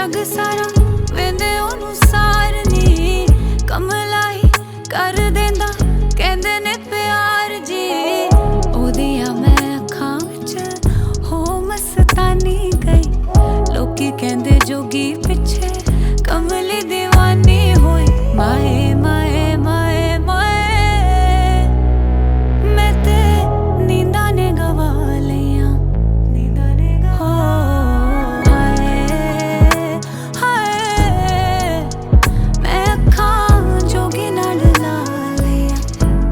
जग सारा वेंदे ओनू सार नी, कमलाई कर देंदा कहंदे ने प्यार जी। ओदियां मैं अखां विच हो मस्तानी गई, लोकी कहंदे जोगी पिछे कमली दीवानी होई। माए माए माए माए मैं ते नींदा ने गवा लियां, नींदा ने गवा हाय हाय मैं अखां जोगी नाल ला लियां।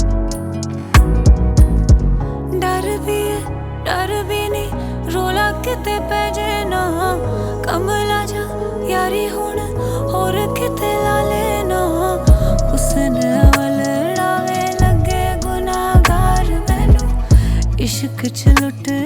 डर भी नहीं रोला किते पै जे ना, कमला जा यारी हुण होर किते ला लेना। हुस्न अवल लड़ावे लगे गुनाहगार मैनू, इश्क च लुट